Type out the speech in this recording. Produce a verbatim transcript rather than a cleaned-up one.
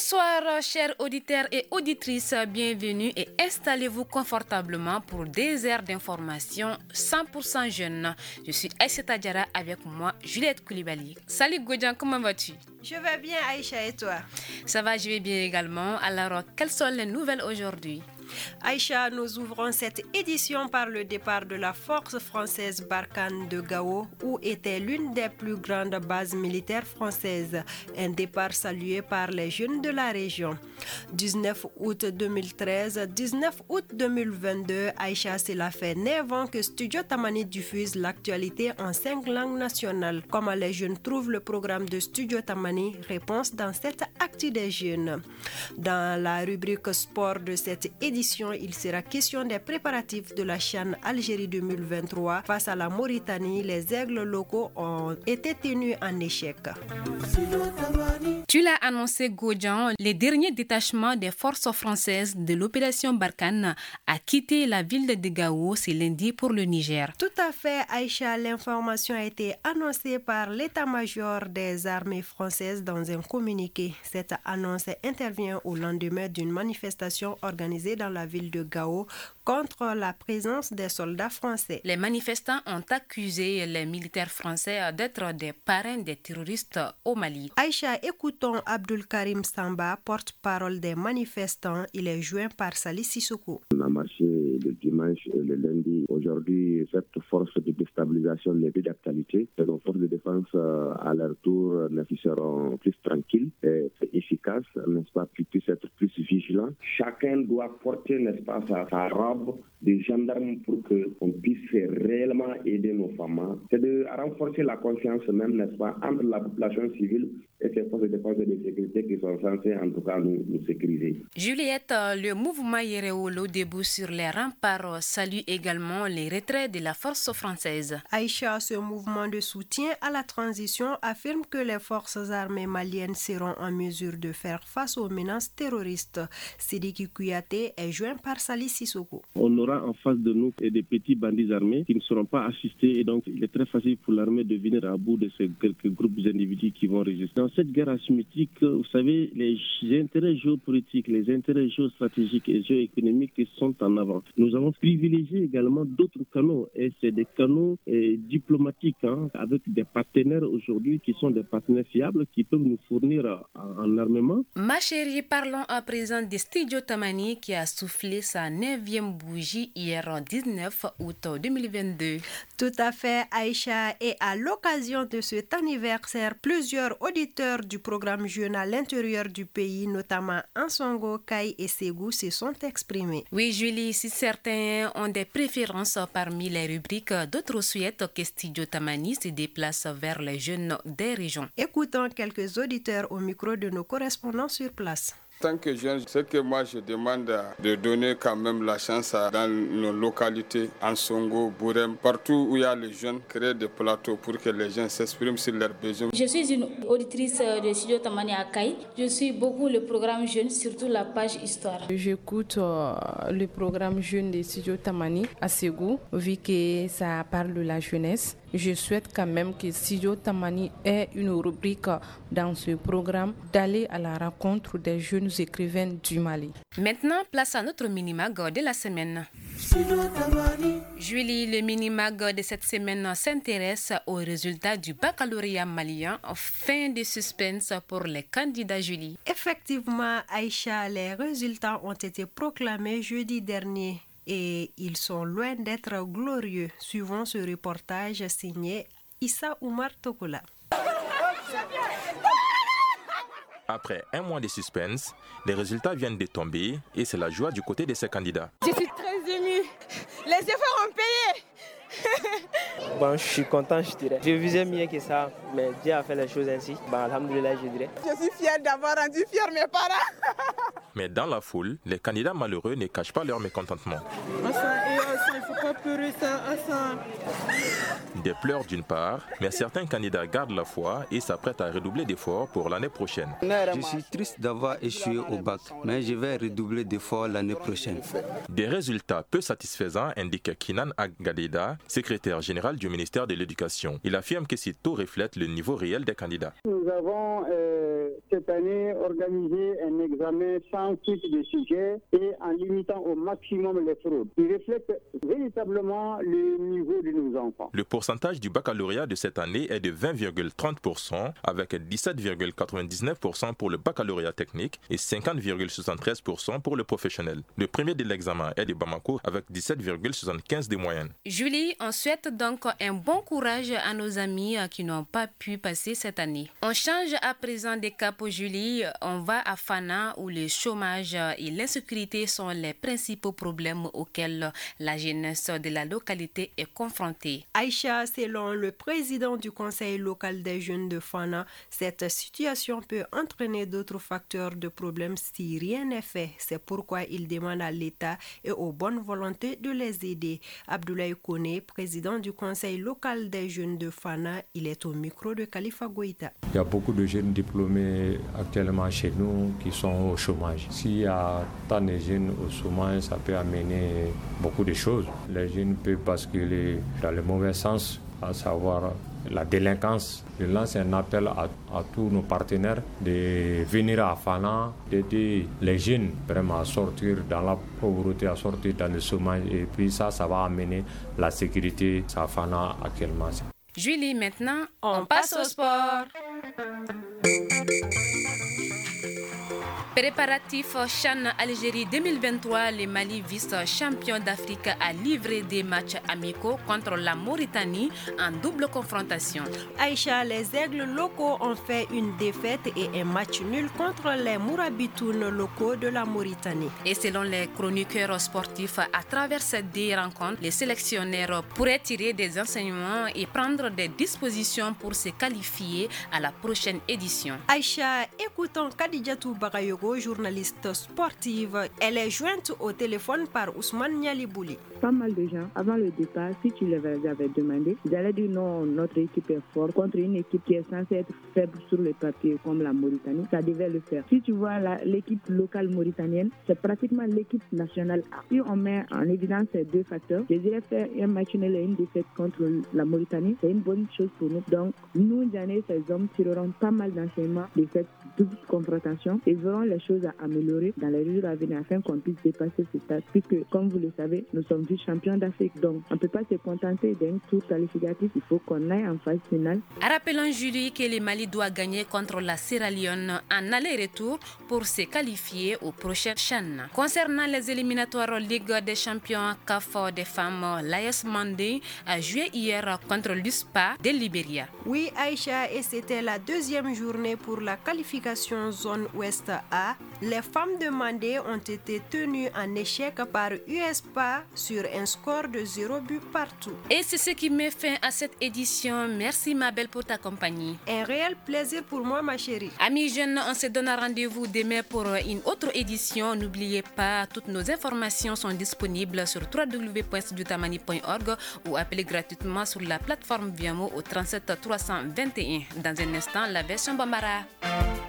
Bonsoir chers auditeurs et auditrices, bienvenue et installez-vous confortablement pour des heures d'information cent pour cent jeunes. Je suis Aïssata Diarra, avec moi Juliette Koulibaly. Salut Godjan, comment vas-tu? Je vais bien Aïcha, et toi? Ça va, je vais bien également. Alors, quelles sont les nouvelles aujourd'hui? Aïcha, nous ouvrons cette édition par le départ de la force française Barkhane de Gao, où était l'une des plus grandes bases militaires françaises. Un départ salué par les jeunes de la région. dix-neuf août deux mille treize, dix-neuf août deux mille vingt-deux, Aïcha, cela fait neuf ans que Studio Tamani diffuse l'actualité en cinq langues nationales. Comment les jeunes trouvent le programme de Studio Tamani? Réponse dans cette Actu des jeunes. Dans la rubrique sport de cette édition, il sera question des préparatifs de la CHAN Algérie deux mille vingt-trois. Face à la Mauritanie, les aigles locaux ont été tenus en échec. Tu l'as annoncé, Godjan, les derniers détachements des forces françaises de l'opération Barkhane a quitté la ville de Gao ce lundi pour le Niger. Tout à fait, Aïcha. L'information a été annoncée par l'état-major des armées françaises dans un communiqué. Cette annonce intervient au lendemain d'une manifestation organisée dans la ville de Gao contre la présence des soldats français. Les manifestants ont accusé les militaires français d'être des parrains des terroristes au Mali. Aïcha, écoutons Abdul Karim Samba, porte-parole des manifestants. Il est joint par Salih Sissoko. On a marché le dimanche et le lundi. Aujourd'hui, cette force de déstabilisation n'est plus d'actualité. Nos forces de défense, à leur tour, ne seront plus tranquilles et efficaces, n'est-ce pas, qu'ils puissent être plus vigilants. Chacun doit porter, n'est-ce pas, sa, sa robe de gendarme pour qu'on puisse réellement aider nos femmes. C'est de renforcer la confiance même, n'est-ce pas, entre la population civile et ces forces de défense et de sécurité qui sont censées, en tout cas, nous, nous sécuriser. Juliette, le mouvement Yereolo debout sur les remparts salue également les retraits de la force française. Aïcha, ce mouvement de soutien à la transition affirme que les forces armées maliennes seront en mesure de faire face aux menaces terroristes. Sidiki Kouyaté est joint par Salih Sissoko. On aura en face de nous des petits bandits armés qui ne seront pas assistés et donc il est très facile pour l'armée de venir à bout de ces quelques groupes d'individus qui vont résister. Dans cette guerre asymétrique, vous savez, les intérêts géopolitiques, les intérêts géostratégiques et géoéconomiques sont en avant. Nous avons privilégié également d'autres canaux et c'est des canaux eh, diplomatiques hein, avec des partenaires aujourd'hui qui sont des partenaires fiables qui peuvent nous fournir en, en armement. Ma chérie, parlons à présent de Studio Tamani qui a soufflé sa neuvième bougie hier dix-neuf août deux mille vingt-deux. Tout à fait, Aïcha. Et à l'occasion de cet anniversaire, plusieurs auditeurs du programme Jeunes à l'intérieur du pays, notamment Ansongo, Kai et Ségou, se sont exprimés. Oui, Julie, si certains ont des préférences parmi les rubriques, d'autres souhaitent que Studio Tamani se déplace vers les jeunes des régions. Écoutons quelques auditeurs au micro de nos correspondants sur place. En tant que jeune, ce que moi je demande de donner quand même la chance dans nos localités, Ansongo, Bourem, partout où il y a les jeunes, créer des plateaux pour que les gens s'expriment sur leurs besoins. Je suis une auditrice de Studio Tamani à Kaï. Je suis beaucoup le programme Jeunes, surtout la page Histoire. J'écoute euh, le programme Jeunes de Studio Tamani à Ségou, vu que ça parle de la jeunesse. Je souhaite quand même que Studio Tamani ait une rubrique dans ce programme d'aller à la rencontre des jeunes écrivains du Mali. Maintenant, place à notre mini-mag de la semaine. Julie, le mini-mag de cette semaine s'intéresse aux résultats du baccalauréat malien. Fin de suspense pour les candidats, Julie. Effectivement, Aïcha, les résultats ont été proclamés jeudi dernier. Et ils sont loin d'être glorieux, suivant ce reportage signé Issa Oumar Tokola. Après un mois de suspense, les résultats viennent de tomber et c'est la joie du côté de ces candidats. Je suis très émue. Les efforts ont payé. Bon, je suis content, je dirais. Je visais mieux que ça, mais Dieu a fait les choses ainsi. Bon, alhamdoulilah, je dirais. Je suis fier d'avoir rendu fier mes parents. Mais dans la foule, les candidats malheureux ne cachent pas leur mécontentement. Hassan, et Hassan, il ne faut pas pleurer ça, Hassan. Des pleurs d'une part, mais certains candidats gardent la foi et s'apprêtent à redoubler d'efforts pour l'année prochaine. Je suis triste d'avoir échoué au bac, mais je vais redoubler d'efforts l'année prochaine. Des résultats peu satisfaisants, indique Kinan Agadeda, secrétaire général du ministère de l'Éducation. Il affirme que ces taux reflètent le niveau réel des candidats. Nous avons euh, cette année organisé un examen sans type de sujet et en limitant au maximum les fraudes. Il reflète véritablement le niveau de nos enfants. Le pourcentage du baccalauréat de cette année est de vingt virgule trente pour cent avec dix-sept virgule quatre-vingt-dix-neuf pour cent pour le baccalauréat technique et cinquante virgule soixante-treize pour cent pour le professionnel. Le premier de l'examen est de Bamako avec dix-sept virgule soixante-quinze de moyenne. Julie, on souhaite donc un bon courage à nos amis qui n'ont pas pu passer cette année. On change à présent des cap pour Julie. On va à Fana où le chômage et l'insécurité sont les principaux problèmes auxquels la jeunesse de la localité est confrontée. Aïcha, selon le président du conseil local des jeunes de Fana, cette situation peut entraîner d'autres facteurs de problèmes si rien n'est fait. C'est pourquoi il demande à l'État et aux bonnes volontés de les aider. Abdoulaye Kone, président du conseil local des jeunes de Fana, il est au micro de Khalifa Goïta. Il y a beaucoup de jeunes diplômés actuellement chez nous qui sont au chômage. S'il y a tant de jeunes au chômage, ça peut amener beaucoup de choses. Les jeunes peuvent basculer dans le mauvais sens, à savoir la délinquance. Je lance un appel à, à tous nos partenaires de venir à Fana, d'aider les jeunes vraiment à sortir dans la pauvreté, à sortir dans le chômage. Et puis ça, ça va amener la sécurité à Fana actuellement. Julie, maintenant, on, on passe au sport. Préparatif CHAN Algérie deux mille vingt-trois, le Mali, vice-champion d'Afrique, a livré des matchs amicaux contre la Mauritanie en double confrontation. Aïcha, les aigles locaux ont fait une défaite et un match nul contre les Mourabitounes locaux de la Mauritanie. Et selon les chroniqueurs sportifs, à travers ces deux rencontres, les sélectionneurs pourraient tirer des enseignements et prendre des dispositions pour se qualifier à la prochaine édition. Aïcha, écoutons Khadijatou Bagayogo, journaliste sportive. Elle est jointe au téléphone par Ousmane Nialibouli. Pas mal de gens, avant le départ, si tu les avais demandé, ils allaient dire non, notre équipe est forte contre une équipe qui est censée être faible sur le papier comme la Mauritanie, ça devait le faire. Si tu vois la, l'équipe locale mauritanienne, c'est pratiquement l'équipe nationale A. Si on met en évidence ces deux facteurs, je dirais faire un match nul et une défaite contre la Mauritanie, c'est une bonne chose pour nous. Donc, nous, Diane, ces hommes tireront pas mal d'enseignements de cette double confrontation et verront les choses à améliorer dans les jours à venir afin qu'on puisse dépasser ce stade. Puisque, comme vous le savez, nous sommes vice-champions d'Afrique. Donc, on ne peut pas se contenter d'un tour qualificatif. Il faut qu'on aille en phase finale. Rappelons, Julie, que le Mali doit gagner contre la Sierra Leone en aller-retour pour se qualifier au prochain CHAN. Concernant les éliminatoires Ligue des champions C A F des femmes, l'A S Mandé a joué hier contre l'U S P A de Libéria. Oui, Aïcha, et c'était la deuxième journée pour la qualification zone ouest A. Les femmes de Mandé ont été tenues en échec par U S P A sur un score de zéro but partout. Et c'est ce qui met fin à cette édition. Merci ma belle pour ta compagnie. Un réel plaisir pour moi, ma chérie. Amis jeunes, on se donne rendez-vous demain pour une autre édition. N'oubliez pas, toutes nos informations sont disponibles sur w w w point studio tamani point org ou appelez gratuitement sur la plateforme Viamo au trente-sept trois cent vingt et un. Dans un instant, la version Bambara.